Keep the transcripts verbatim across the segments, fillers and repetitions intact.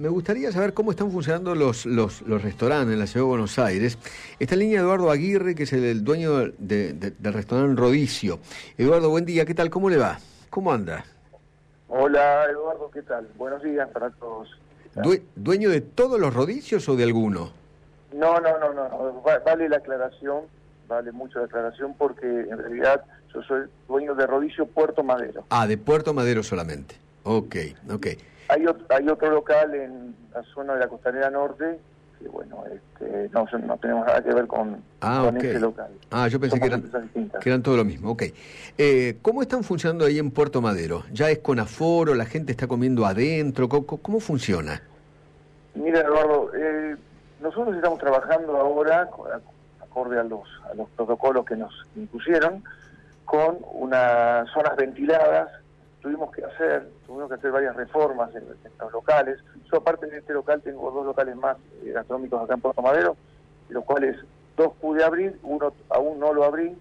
me gustaría saber cómo están funcionando los, los, los restaurantes en la ciudad de Buenos Aires. Está en línea Eduardo Aguirre, que es el, el dueño de, de, del restaurante Rodicio. Eduardo, buen día, ¿qué tal? ¿Cómo le va? ¿Cómo anda? Hola, Eduardo, ¿qué tal? Buenos días para todos. Due, ¿Dueño de todos los rodicios o de alguno? No, no, no, no, no. Vale la aclaración, vale mucho la aclaración, porque en realidad yo soy dueño de Rodicio Puerto Madero. Ah, de Puerto Madero solamente. Ok, ok. Hay, hay otro local en la zona de la Costanera Norte, que bueno, este, no, no tenemos nada que ver con, ah, con okay. ese local. Ah, yo pensé que eran, que eran todo lo mismo. Ok. Eh, ¿Cómo están funcionando ahí en Puerto Madero? ¿Ya es con aforo? ¿La gente está comiendo adentro? ¿Cómo, cómo funciona? Mira, Eduardo, eh, nosotros estamos trabajando ahora, acorde a los, a los protocolos que nos impusieron, con unas zonas ventiladas. Tuvimos que hacer, tuvimos que hacer varias reformas en, en los locales. Yo, aparte de este local, tengo dos locales más eh, gastronómicos acá en Puerto Madero, de los cuales dos pude abrir, uno aún no lo abrí.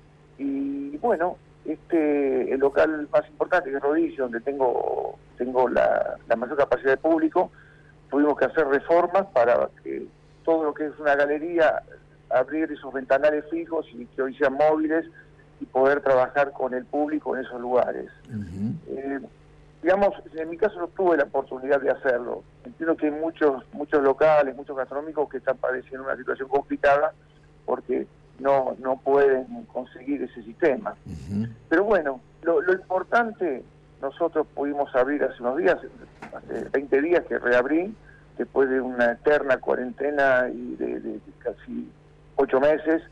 Y bueno, este el local más importante, que es Rodicio, donde tengo tengo la, la mayor capacidad de público, tuvimos que hacer reformas para que todo lo que es una galería, abrir esos ventanales fijos y que hoy sean móviles, y poder trabajar con el público en esos lugares. Uh-huh. Eh, digamos, en mi caso no tuve la oportunidad de hacerlo. Entiendo que hay muchos muchos locales, muchos gastronómicos que están padeciendo una situación complicada porque no no pueden conseguir ese sistema. Uh-huh. Pero bueno, lo, lo importante, nosotros pudimos abrir hace unos días, hace veinte días que reabrí, después de una eterna cuarentena y de, de, de casi ocho meses.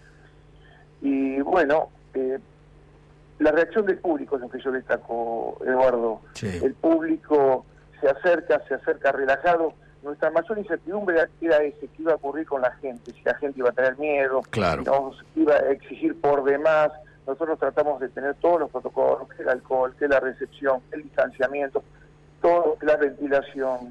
Y bueno, Eh, la reacción del público es lo que yo destaco, Eduardo. Sí. El público se acerca, se acerca relajado. Nuestra mayor incertidumbre era ese, qué iba a ocurrir con la gente, si la gente iba a tener miedo, claro. si nos iba a exigir por demás. Nosotros tratamos de tener todos los protocolos, que el alcohol, que la recepción, el distanciamiento, todo, la ventilación.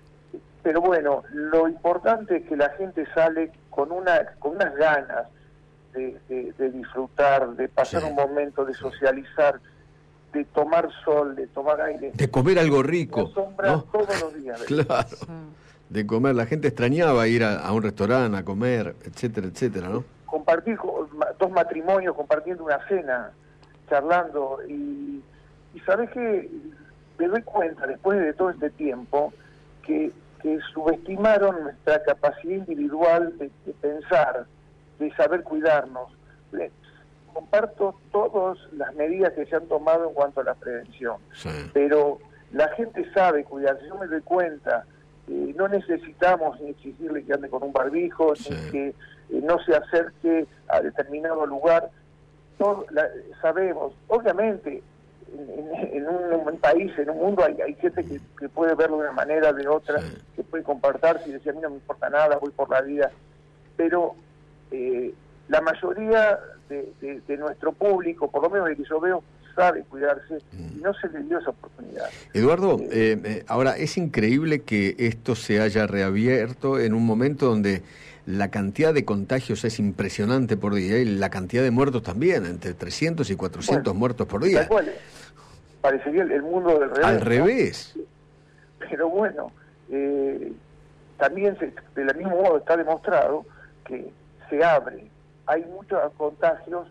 Pero bueno, lo importante es que la gente sale con una con unas ganas De, de, de disfrutar, de pasar sí. un momento, de socializar, de tomar sol, de tomar aire. De comer algo rico. ¿No? Todos los días. Claro. Sí. De comer. La gente extrañaba ir a, a un restaurante a comer, etcétera, etcétera, ¿no? Compartir dos matrimonios, compartiendo una cena, charlando. Y, y ¿sabes qué? Me doy cuenta, después de todo este tiempo, que, que subestimaron nuestra capacidad individual de, de pensar, de saber cuidarnos. Les comparto todas las medidas que se han tomado en cuanto a la prevención, sí. Pero la gente sabe cuidarse. Yo me doy cuenta, eh, no necesitamos ni exigirle que ande con un barbijo, sí. Ni que eh, no se acerque a determinado lugar. Todo, la, sabemos, obviamente, en, en, un, en un país, en un mundo, hay, hay gente que, que puede verlo de una manera, de otra, sí. Que puede compartirse y decir, a mí no me importa nada, voy por la vida, pero Eh, la mayoría de, de, de nuestro público, por lo menos el que yo veo, sabe cuidarse y no se le dio esa oportunidad. Eduardo, eh, eh, ahora es increíble que esto se haya reabierto en un momento donde la cantidad de contagios es impresionante por día y la cantidad de muertos también, entre trescientos y cuatrocientos bueno, muertos por día. Tal cual, parecería el, el mundo del revés. Al revés. ¿No? Pero bueno, eh, también se, del mismo modo está demostrado que se abre, hay muchos contagios,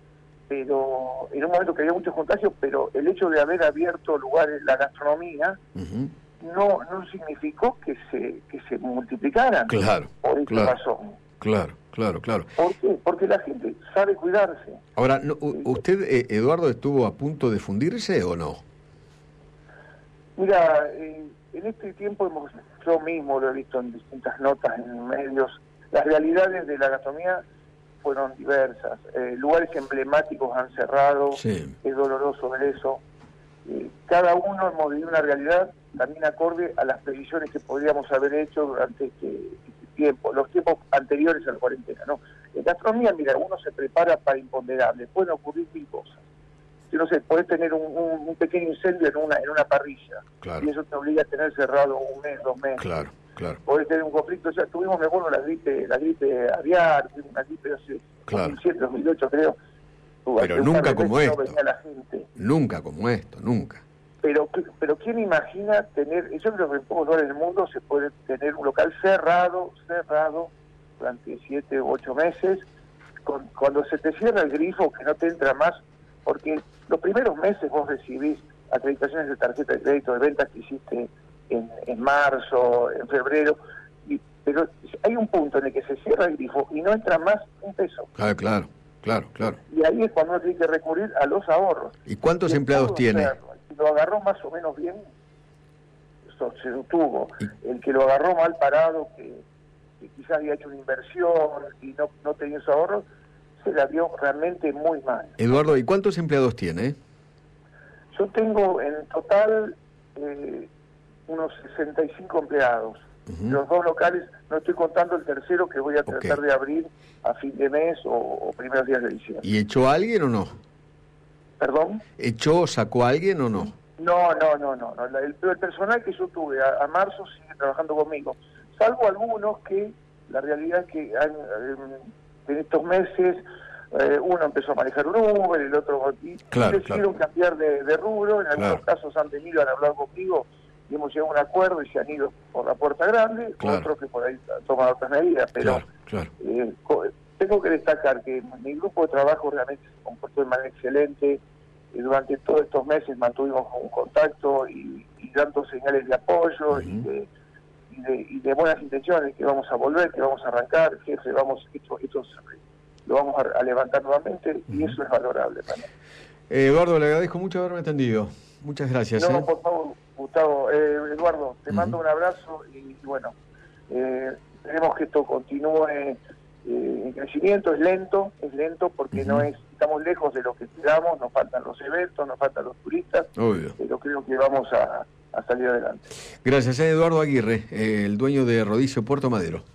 pero en un momento que había muchos contagios, pero el hecho de haber abierto lugares, la gastronomía, uh-huh. no no significó que se que se multiplicaran. Claro, por esta claro, razón. Claro, claro, claro. ¿Por qué? Porque la gente sabe cuidarse. Ahora, no, ¿usted, eh, Eduardo, estuvo a punto de fundirse o no? Mira, eh, en este tiempo hemos, yo mismo lo he visto en distintas notas, en medios. Las realidades de la gastronomía fueron diversas. Eh, lugares emblemáticos han cerrado, sí. Es doloroso ver eso. Eh, cada uno hemos vivido una realidad también acorde a las previsiones que podríamos haber hecho durante este, este tiempo, los tiempos anteriores a la cuarentena, ¿no? En gastronomía, mira, uno se prepara para imponderables, pueden ocurrir mil cosas. Si no sé, podés tener un, un, un pequeño incendio en una en una parrilla, claro. Y eso te obliga a tener cerrado un mes, dos meses. Claro. Claro. Podés tener un conflicto, ya tuvimos, me acuerdo, la gripe, la gripe aviar, una gripe hace claro. dos mil siete, dos mil ocho creo. Pero nunca como esto, no venía la gente. nunca como esto, nunca. pero pero quién imagina tener, yo creo que en pocos lugares del mundo se puede tener un local cerrado, cerrado, durante siete u ocho meses, con, cuando se te cierra el grifo, que no te entra más, porque los primeros meses vos recibís acreditaciones de tarjeta de crédito de ventas que hiciste en, en marzo, en febrero, y, pero hay un punto en el que se cierra el grifo y no entra más un peso. Claro, claro, claro, claro. Y ahí es cuando uno tiene que recurrir a los ahorros. ¿Y cuántos y empleados tiene? Hacerlo. El que lo agarró más o menos bien, eso se detuvo. El que lo agarró mal parado, que, que quizás había hecho una inversión y no, no tenía esos ahorros, se la vio realmente muy mal. Eduardo, ¿y cuántos empleados tiene? Yo tengo en total eh, unos sesenta y cinco empleados. Uh-huh. Los dos locales, no estoy contando el tercero que voy a tratar okay. de abrir a fin de mes o, o primeros días de diciembre. ¿Y echó a alguien o no? ¿Perdón? ¿Echó o sacó a alguien o no? No, no, no, no. no. El, el personal que yo tuve a, a marzo sigue trabajando conmigo, salvo algunos que la realidad es que han, en estos meses eh, uno empezó a manejar un Uber, el otro y claro, decidieron claro. cambiar de, de rubro. En algunos claro. casos han venido a hablar conmigo y hemos llegado a un acuerdo y se han ido por la puerta grande, claro. otros que por ahí toman otras medidas, pero claro, claro. Eh, tengo que destacar que mi grupo de trabajo realmente se comportó de manera excelente. Y durante todos estos meses mantuvimos un contacto y, y dando señales de apoyo uh-huh. y, de, y, de, y de buenas intenciones, que vamos a volver, que vamos a arrancar, jefe, vamos, esto, esto lo vamos a, a levantar nuevamente uh-huh. y eso es valorable también. Eh, Eduardo, le agradezco mucho haberme atendido. Muchas gracias. No, ¿eh? por favor, Gustavo. Eh, Eduardo, te uh-huh. mando un abrazo y, y bueno, eh, tenemos que esto continúe eh, en crecimiento, es lento, es lento porque uh-huh. no es, estamos lejos de lo que esperamos, nos faltan los eventos, nos faltan los turistas, Obvio. Pero creo que vamos a, a salir adelante. Gracias, Eduardo Aguirre, eh, el dueño de Rodicio Puerto Madero.